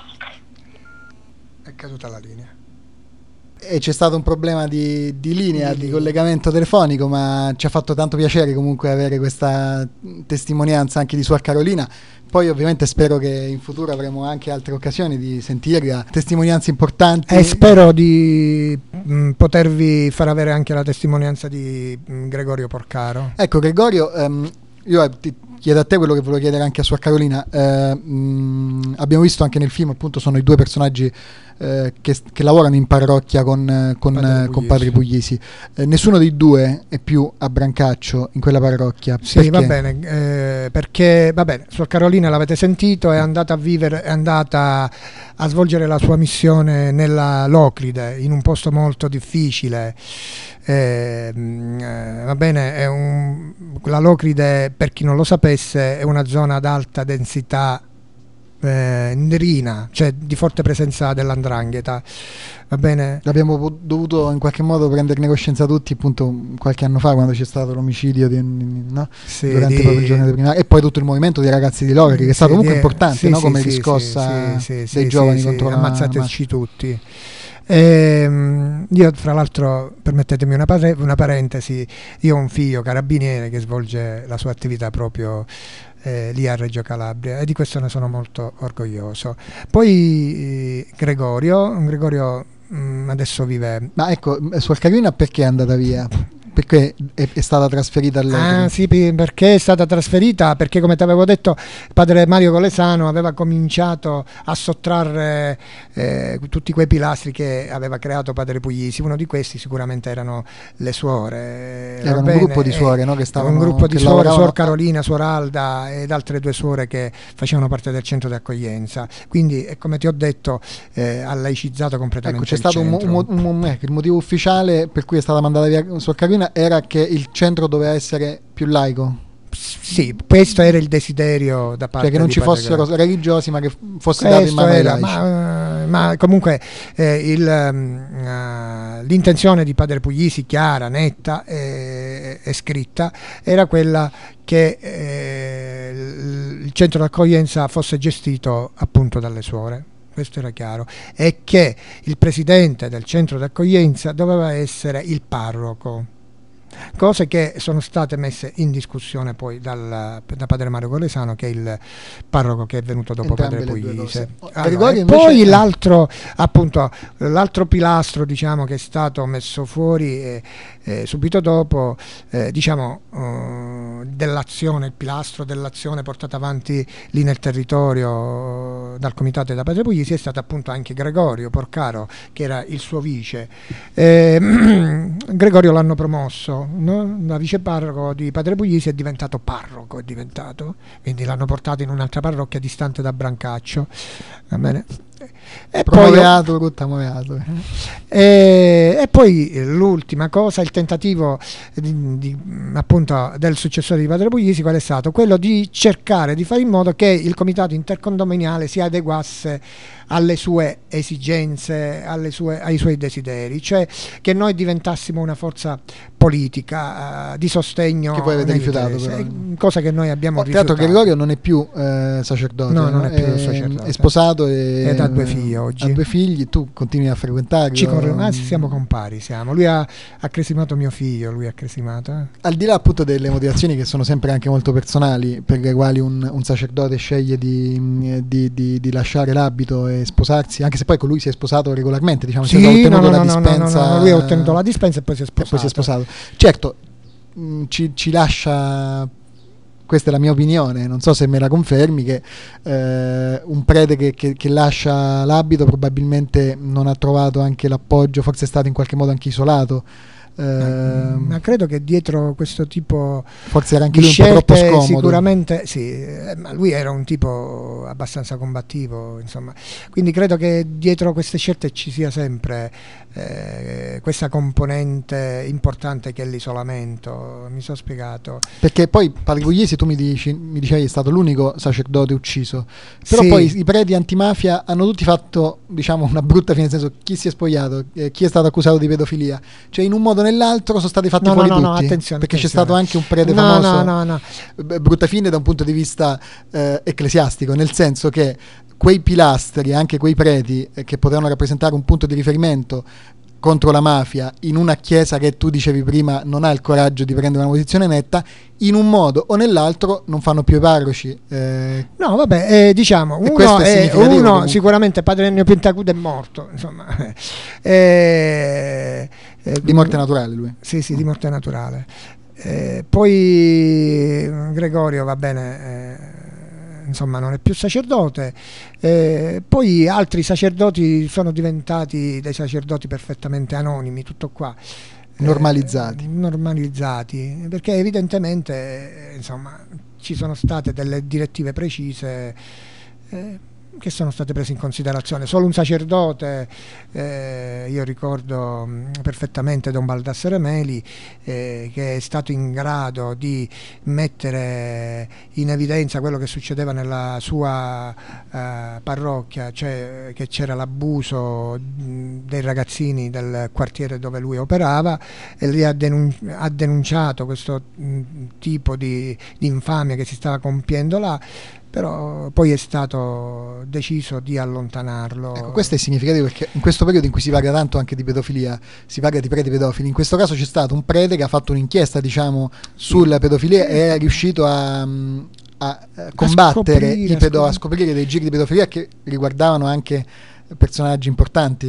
[SPEAKER 8] È caduta la linea.
[SPEAKER 7] E c'è stato un problema di, di linea, di collegamento telefonico, ma ci ha fatto tanto piacere comunque avere questa testimonianza anche di Suor Carolina. Poi ovviamente spero che in futuro avremo anche altre occasioni di sentirla, testimonianze importanti.
[SPEAKER 8] E spero di mh, potervi far avere anche la testimonianza di mh, Gregorio Porcaro.
[SPEAKER 7] Ecco Gregorio, um, io ti chiedo a te quello che volevo chiedere anche a Suor Carolina. Eh, mh, abbiamo visto anche nel film, appunto, sono i due personaggi eh, che, che lavorano in parrocchia con, con, padre, con padre Puglisi. Eh, nessuno dei due è più a Brancaccio in quella parrocchia.
[SPEAKER 8] Sì,
[SPEAKER 7] perché?
[SPEAKER 8] va bene, eh, perché va bene, Suor Carolina l'avete sentito, è andata a vivere, è andata a svolgere la sua missione nella Locride, in un posto molto difficile. Eh, eh, va bene, è un, la Locride, per chi non lo sapesse, è una zona ad alta densità eh, ndrina, cioè di forte presenza dell'andrangheta. Va bene?
[SPEAKER 7] L'abbiamo dovuto in qualche modo prenderne coscienza tutti, appunto, qualche anno fa, quando c'è stato l'omicidio di, no?
[SPEAKER 8] Sì,
[SPEAKER 7] durante
[SPEAKER 8] di...
[SPEAKER 7] proprio il giorno di prima, e poi tutto il movimento dei ragazzi di Locride, che è stato sì, comunque di... importante, sì, no? Come sì, riscossa
[SPEAKER 8] sì, sì,
[SPEAKER 7] dei
[SPEAKER 8] sì,
[SPEAKER 7] giovani
[SPEAKER 8] sì,
[SPEAKER 7] contro
[SPEAKER 8] sì,
[SPEAKER 7] la
[SPEAKER 8] ammazzateci tutti. Eh, io fra l'altro, permettetemi una, pare- una parentesi, io ho un figlio carabiniere che svolge la sua attività proprio eh, lì a Reggio Calabria, e di questo ne sono molto orgoglioso. Poi eh, Gregorio Gregorio mh, adesso vive...
[SPEAKER 7] Ma ecco, Suor Carolina perché è andata via? perché è, è stata trasferita all'epoca?
[SPEAKER 8] Ah sì, perché è stata trasferita? Perché, come ti avevo detto, padre Mario Colesano aveva cominciato a sottrarre eh, tutti quei pilastri che aveva creato padre Puglisi. Uno di questi sicuramente erano le suore.
[SPEAKER 7] Era un gruppo di suore, no? Che stavano,
[SPEAKER 8] un gruppo di
[SPEAKER 7] che
[SPEAKER 8] suore,
[SPEAKER 7] lavoravano...
[SPEAKER 8] suor Carolina, suor Alda ed altre due suore che facevano parte del centro di accoglienza. Quindi, come ti ho detto, eh, ha laicizzato completamente
[SPEAKER 7] ecco, c'è
[SPEAKER 8] il
[SPEAKER 7] stato un,
[SPEAKER 8] centro.
[SPEAKER 7] un, un, ecco, il motivo ufficiale per cui è stata mandata via suor Carolina era che il centro doveva essere più laico.
[SPEAKER 8] Sì, questo era il desiderio da parte
[SPEAKER 7] cioè che non
[SPEAKER 8] di
[SPEAKER 7] ci
[SPEAKER 8] padre
[SPEAKER 7] fossero
[SPEAKER 8] Grazie.
[SPEAKER 7] religiosi, ma che fosse dato in mano ai laici.
[SPEAKER 8] Ma, ma comunque eh, il, uh, l'intenzione di padre Puglisi, chiara, netta e, e scritta, era quella che eh, il centro d'accoglienza fosse gestito appunto dalle suore. Questo era chiaro, e che il presidente del centro d'accoglienza doveva essere il parroco, cose che sono state messe in discussione poi dal, da padre Mario Colesano, che è il parroco che è venuto dopo
[SPEAKER 7] Entrambe
[SPEAKER 8] padre
[SPEAKER 7] le due
[SPEAKER 8] Puglisi.
[SPEAKER 7] cose.
[SPEAKER 8] Allora,
[SPEAKER 7] invece...
[SPEAKER 8] poi l'altro, appunto, l'altro pilastro, diciamo, che è stato messo fuori eh, eh, subito dopo, eh, diciamo, uh, dell'azione, il pilastro dell'azione portata avanti lì nel territorio uh, dal comitato da padre Puglisi, è stato appunto anche Gregorio Porcaro, che era il suo vice. Eh, Gregorio l'hanno promosso, no? Da viceparroco di padre Puglisi è diventato parroco, è diventato, quindi l'hanno portato in un'altra parrocchia distante da Brancaccio, va bene? E
[SPEAKER 7] promoveato, poi,
[SPEAKER 8] e, e poi l'ultima cosa, il tentativo di, di, appunto del successore di padre Puglisi, qual è stato? Quello di cercare di fare in modo che il comitato intercondominiale si adeguasse alle sue esigenze, alle sue, ai suoi desideri, cioè che noi diventassimo una forza politica uh, di sostegno,
[SPEAKER 7] che poi avete rifiutato, però.
[SPEAKER 8] Cosa che noi abbiamo
[SPEAKER 7] oh,
[SPEAKER 8] rifiutato.
[SPEAKER 7] Tra l'altro Gregorio non è più eh, sacerdote,
[SPEAKER 8] no, non
[SPEAKER 7] no?
[SPEAKER 8] è più
[SPEAKER 7] è,
[SPEAKER 8] sacerdote,
[SPEAKER 7] è sposato e
[SPEAKER 8] ed ha due figli oggi,
[SPEAKER 7] ha due figli, tu continui a frequentarlo.
[SPEAKER 8] Ci corre- ah, siamo compari, siamo. Lui ha, ha cresimato mio figlio, lui ha cresimato. Eh.
[SPEAKER 7] Al di là appunto delle motivazioni che sono sempre anche molto personali, per le quali un, un sacerdote sceglie di, di, di, di lasciare l'abito e sposarsi, anche se poi con lui si è sposato regolarmente, diciamo,
[SPEAKER 8] sì,
[SPEAKER 7] ha ottenuto
[SPEAKER 8] no, no,
[SPEAKER 7] la
[SPEAKER 8] no,
[SPEAKER 7] dispensa.
[SPEAKER 8] No, no, no, lui ha ottenuto la dispensa e poi si è sposato.
[SPEAKER 7] E poi si è sposato. Certo, mh, ci, ci lascia, questa è la mia opinione, non so se me la confermi, che eh, un prete che, che, che lascia l'abito probabilmente non ha trovato anche l'appoggio, forse è stato in qualche modo anche isolato. Eh,
[SPEAKER 8] ma credo che dietro questo tipo
[SPEAKER 7] forse era anche
[SPEAKER 8] di
[SPEAKER 7] lui un po' troppo
[SPEAKER 8] scelte
[SPEAKER 7] scomodo.
[SPEAKER 8] Sicuramente sì, eh, ma lui era un tipo abbastanza combattivo, insomma, quindi credo che dietro queste scelte ci sia sempre eh, questa componente importante che è l'isolamento. Mi sono spiegato,
[SPEAKER 7] perché poi padre Puglisi, tu mi, dici, mi dicevi, è stato l'unico sacerdote ucciso, però
[SPEAKER 8] sì.
[SPEAKER 7] Poi i preti antimafia hanno tutti fatto, diciamo, una brutta fine, nel senso, chi si è spogliato, eh, chi è stato accusato di pedofilia, cioè in un modo o nell'altro sono stati fatti
[SPEAKER 8] no,
[SPEAKER 7] fuori
[SPEAKER 8] no, no,
[SPEAKER 7] tutti,
[SPEAKER 8] no, attenzione,
[SPEAKER 7] perché
[SPEAKER 8] attenzione.
[SPEAKER 7] c'è stato anche un prete
[SPEAKER 8] no,
[SPEAKER 7] famoso,
[SPEAKER 8] no, no, no.
[SPEAKER 7] brutta fine da un punto di vista eh, ecclesiastico, nel senso che quei pilastri, anche quei preti eh, che potevano rappresentare un punto di riferimento contro la mafia in una chiesa che tu dicevi prima non ha il coraggio di prendere una posizione netta, in un modo o nell'altro non fanno più i parroci. Eh.
[SPEAKER 8] No, vabbè, eh, diciamo, uno, è, uno sicuramente padre Ennio Pintacuda è morto, insomma. eh, eh,
[SPEAKER 7] di morte naturale lui.
[SPEAKER 8] Sì, sì, di morte naturale. Eh, poi Gregorio, va bene, eh, insomma, non è più sacerdote. Eh, poi altri sacerdoti sono diventati dei sacerdoti perfettamente anonimi, tutto qua.
[SPEAKER 7] Normalizzati.
[SPEAKER 8] Eh, normalizzati, perché evidentemente, eh, insomma, ci sono state delle direttive precise eh, che sono state prese in considerazione. Solo un sacerdote, eh, io ricordo mh, perfettamente Don Baldassare Meli, eh, che è stato in grado di mettere in evidenza quello che succedeva nella sua eh, parrocchia, cioè che c'era l'abuso mh, dei ragazzini del quartiere dove lui operava, e lì ha, denun- ha denunciato questo mh, tipo di, di infamia che si stava compiendo là. Però poi è stato deciso di allontanarlo.
[SPEAKER 7] Ecco, questo è significativo, perché in questo periodo in cui si parla tanto anche di pedofilia, si parla di preti pedofili, in questo caso c'è stato un prete che ha fatto un'inchiesta, diciamo, sulla pedofilia e è riuscito a, a combattere
[SPEAKER 8] a
[SPEAKER 7] i pedo- a scoprire dei giri di pedofilia che riguardavano anche personaggi importanti.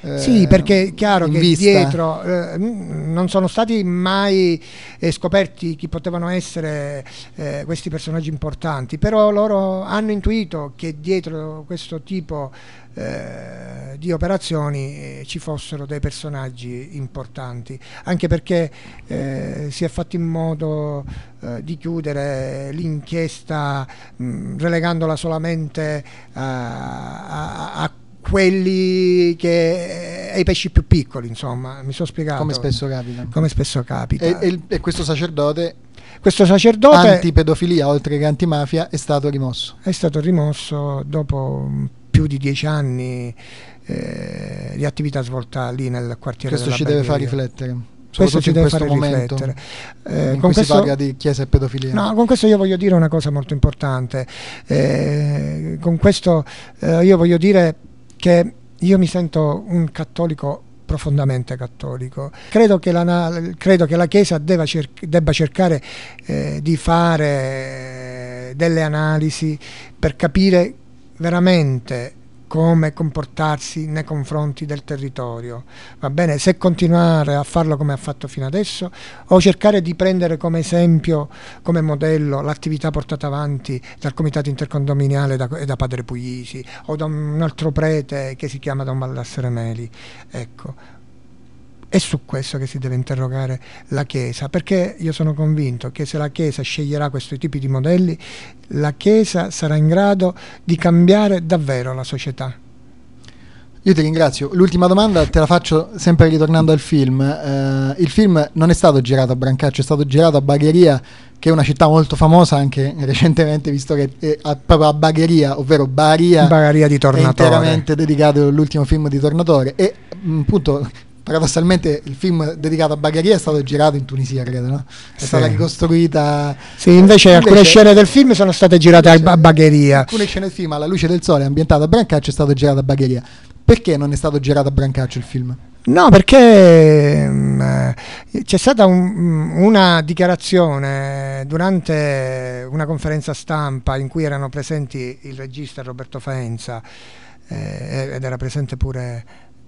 [SPEAKER 7] Eh,
[SPEAKER 8] sì, perché è chiaro che
[SPEAKER 7] vista.
[SPEAKER 8] dietro eh, non sono stati mai eh, scoperti chi potevano essere eh, questi personaggi importanti, però loro hanno intuito che dietro questo tipo eh, di operazioni eh, ci fossero dei personaggi importanti, anche perché eh, si è fatto in modo eh, di chiudere l'inchiesta mh, relegandola solamente a, a, a quelli che ai pesci più piccoli, insomma, mi sono spiegato.
[SPEAKER 7] Come spesso capita.
[SPEAKER 8] Come spesso capita.
[SPEAKER 7] E, e, e questo sacerdote,
[SPEAKER 8] questo sacerdote
[SPEAKER 7] antipedofilia oltre che antimafia, è stato rimosso.
[SPEAKER 8] È stato rimosso dopo più di dieci anni eh, di attività svolta lì nel quartiere
[SPEAKER 7] questo
[SPEAKER 8] della
[SPEAKER 7] ci deve far
[SPEAKER 8] Bagheria.
[SPEAKER 7] riflettere.
[SPEAKER 8] Questo ci deve
[SPEAKER 7] questo
[SPEAKER 8] fare
[SPEAKER 7] momento
[SPEAKER 8] riflettere. Eh,
[SPEAKER 7] in
[SPEAKER 8] con
[SPEAKER 7] cui
[SPEAKER 8] questo,
[SPEAKER 7] si parla di chiesa e pedofilia.
[SPEAKER 8] No, con questo io voglio dire una cosa molto importante. Eh, con questo eh, io voglio dire che io mi sento un cattolico profondamente cattolico. Credo che la, credo che la Chiesa debba, cer- debba cercare eh, di fare delle analisi per capire veramente come comportarsi nei confronti del territorio, va bene? Se continuare a farlo come ha fatto fino adesso o cercare di prendere come esempio, come modello l'attività portata avanti dal comitato intercondominiale da, da Padre Puglisi o da un altro prete che si chiama Don Ballassere Meli, ecco. È su questo che si deve interrogare la Chiesa, perché io sono convinto che se la Chiesa sceglierà questi tipi di modelli, la Chiesa sarà in grado di cambiare davvero la società.
[SPEAKER 7] Io ti ringrazio. L'ultima domanda te la faccio sempre ritornando al film. Uh, il film non è stato girato a Brancaccio, è stato girato a Bagheria, che è una città molto famosa anche recentemente, visto che è a, proprio a Bagheria, ovvero Baria,
[SPEAKER 8] Baria di Tornatore,
[SPEAKER 7] è interamente dedicato all'ultimo film di Tornatore e appunto paradossalmente il film dedicato a Bagheria è stato girato in Tunisia, credo, no? È
[SPEAKER 8] sì.
[SPEAKER 7] stata ricostruita.
[SPEAKER 8] Sì, invece, invece alcune scene del film sono state girate
[SPEAKER 7] invece,
[SPEAKER 8] a Bagheria.
[SPEAKER 7] Alcune scene del film, Alla luce del sole, ambientato a Brancaccio, è stato girato a Bagheria. Perché non è stato girato a Brancaccio il film?
[SPEAKER 8] No, perché mh, c'è stata un, una dichiarazione durante una conferenza stampa in cui erano presenti il regista Roberto Faenza eh, ed era presente pure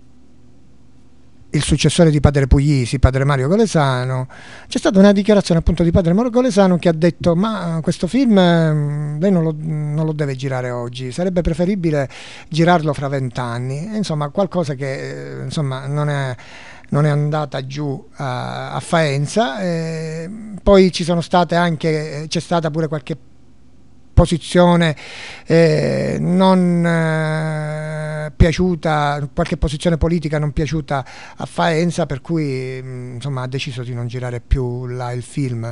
[SPEAKER 8] il successore di Padre Puglisi, Padre Mario Golesano. C'è stata una dichiarazione appunto di Padre Mario Golesano che ha detto: ma questo film lei non lo, non lo deve girare oggi, sarebbe preferibile girarlo fra vent'anni. Insomma, qualcosa che insomma non è, non è andata giù a, a Faenza. Eh, poi ci sono state anche, c'è stata pure qualche posizione eh, non eh, piaciuta, qualche posizione politica non piaciuta a Faenza, per cui mh, insomma ha deciso di non girare più là il film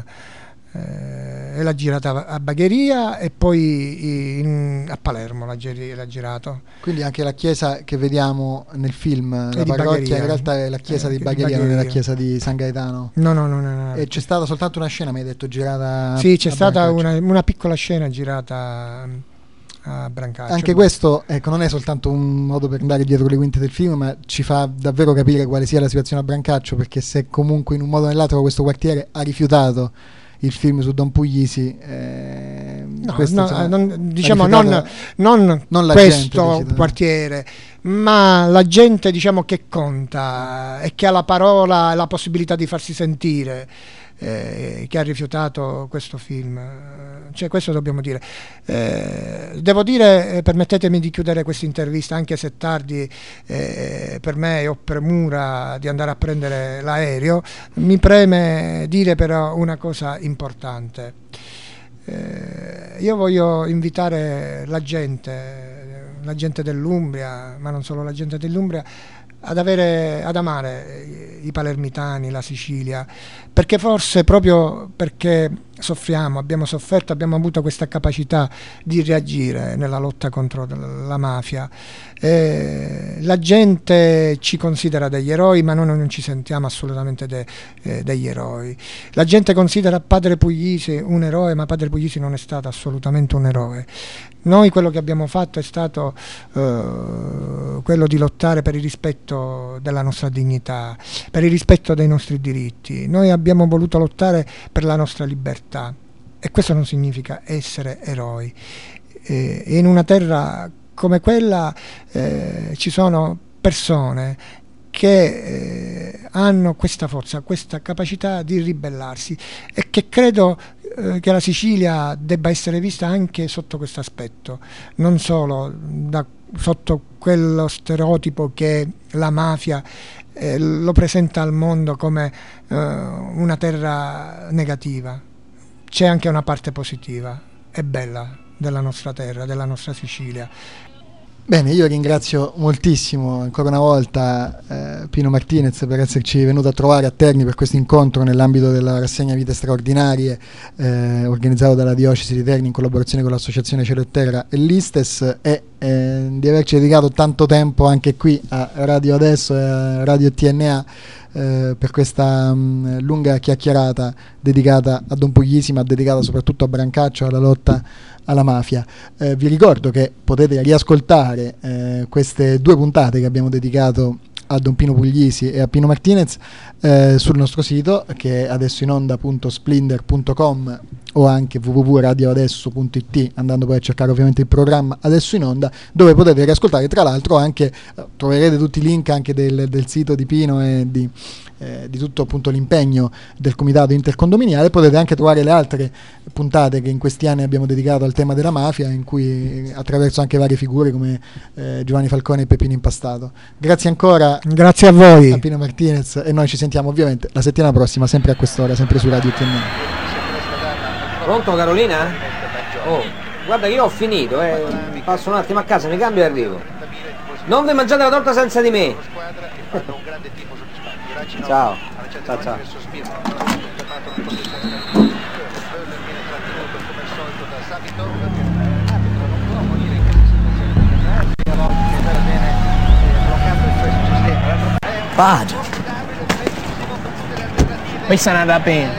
[SPEAKER 8] eh, e l'ha girata a Bagheria e poi in, a Palermo l'ha, gir- l'ha girato.
[SPEAKER 7] Quindi anche la chiesa che vediamo nel film,
[SPEAKER 8] è
[SPEAKER 7] la parrocchia,
[SPEAKER 8] Bagheria.
[SPEAKER 7] In realtà è la chiesa
[SPEAKER 8] eh,
[SPEAKER 7] di Bagheria,
[SPEAKER 8] Bagheria,
[SPEAKER 7] non è la chiesa di San Gaetano.
[SPEAKER 8] No, no, no, no, no.
[SPEAKER 7] E c'è stata soltanto una scena, mi hai detto, girata.
[SPEAKER 8] Sì, c'è
[SPEAKER 7] a
[SPEAKER 8] stata
[SPEAKER 7] Brancaccio.
[SPEAKER 8] una, una piccola scena girata a Brancaccio.
[SPEAKER 7] Anche questo, ecco, non è soltanto un modo per andare dietro le quinte del film, ma ci fa davvero capire quale sia la situazione a Brancaccio, perché se comunque in un modo o nell'altro questo quartiere ha rifiutato il film su Don Puglisi, eh,
[SPEAKER 8] no,
[SPEAKER 7] questo,
[SPEAKER 8] no,
[SPEAKER 7] insomma,
[SPEAKER 8] non, diciamo non, non,
[SPEAKER 7] non la
[SPEAKER 8] questo
[SPEAKER 7] gente,
[SPEAKER 8] quartiere, ma la gente, diciamo, che conta e che ha la parola e la possibilità di farsi sentire, eh, che ha rifiutato questo film. Cioè, questo dobbiamo dire. Eh, devo dire, eh, permettetemi di chiudere questa intervista, anche se tardi, eh, per me ho premura di andare a prendere l'aereo. Mi preme dire però una cosa importante. Eh, io voglio invitare la gente, la gente dell'Umbria, ma non solo la gente dell'Umbria, ad avere, ad amare i palermitani, la Sicilia, perché forse proprio perché soffriamo, abbiamo sofferto, abbiamo avuto questa capacità di reagire nella lotta contro la mafia. Eh, la gente ci considera degli eroi, ma noi non ci sentiamo assolutamente de, eh, degli eroi. La gente considera Padre Puglisi un eroe, ma Padre Puglisi non è stato assolutamente un eroe. Noi quello che abbiamo fatto è stato eh, quello di lottare per il rispetto della nostra dignità, per il rispetto dei nostri diritti. Noi abbiamo voluto lottare per la nostra libertà e questo non significa essere eroi. E in una terra come quella eh, ci sono persone che eh, hanno questa forza, questa capacità di ribellarsi, e che credo eh, che la Sicilia debba essere vista anche sotto questo aspetto, non solo da, sotto quello stereotipo che la mafia eh, lo presenta al mondo come eh, una terra negativa. C'è anche una parte positiva e bella della nostra terra, della nostra Sicilia.
[SPEAKER 7] Bene, io ringrazio moltissimo ancora una volta eh, Pino Martinez per esserci venuto a trovare a Terni per questo incontro nell'ambito della rassegna Vite Straordinarie eh, organizzato dalla Diocesi di Terni in collaborazione con l'Associazione Cielo e Terra e l'Istes, e eh, di averci dedicato tanto tempo anche qui a Radio Adesso e a Radio T N A eh, per questa mh, lunga chiacchierata dedicata a Don Puglisi, ma dedicata soprattutto a Brancaccio, alla lotta alla mafia. Eh, vi ricordo che potete riascoltare eh, queste due puntate che abbiamo dedicato a Don Pino Puglisi e a Pino Martinez eh, sul nostro sito, che è adessoinonda punto splendor punto com, o anche w w w punto radio adesso punto i t, andando poi a cercare ovviamente il programma Adesso in Onda, dove potete riascoltare. Tra l'altro anche eh, troverete tutti i link anche del, del sito di Pino e di, eh, di tutto appunto l'impegno del comitato intercondominiale. Potete anche trovare le altre puntate che in questi anni abbiamo dedicato al tema della mafia, in cui attraverso anche varie figure come eh, Giovanni Falcone e Peppino Impastato. Grazie ancora.
[SPEAKER 8] Grazie a voi,
[SPEAKER 7] a Pino Martinez, e noi ci sentiamo ovviamente la settimana prossima sempre a quest'ora, sempre su Radio T N A.
[SPEAKER 2] Pronto Carolina? Oh, guarda che io ho finito, eh. Passo un attimo a casa, mi cambio e arrivo. Non vi mangiate la torta senza di me. Ciao, ciao ciao.
[SPEAKER 6] Padre, questa è una pena.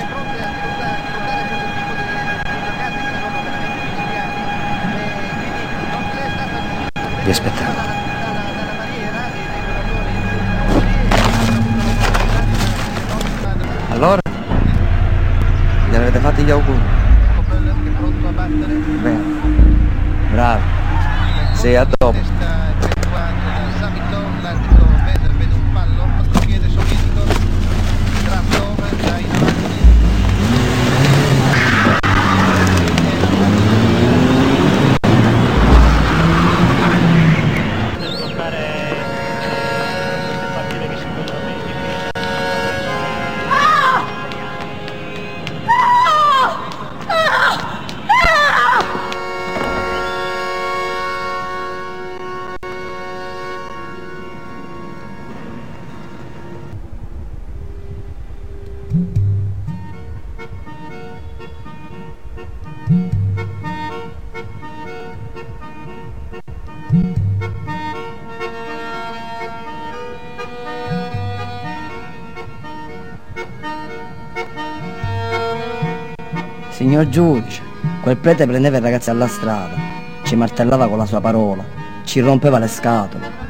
[SPEAKER 2] Vi aspettavo. Allora? Gli avete fatti gli auguri? Bene. Bravo. Sì, a dopo.
[SPEAKER 10] Signor giudice, quel prete prendeva i ragazzi alla strada, ci martellava con la sua parola, ci rompeva le scatole.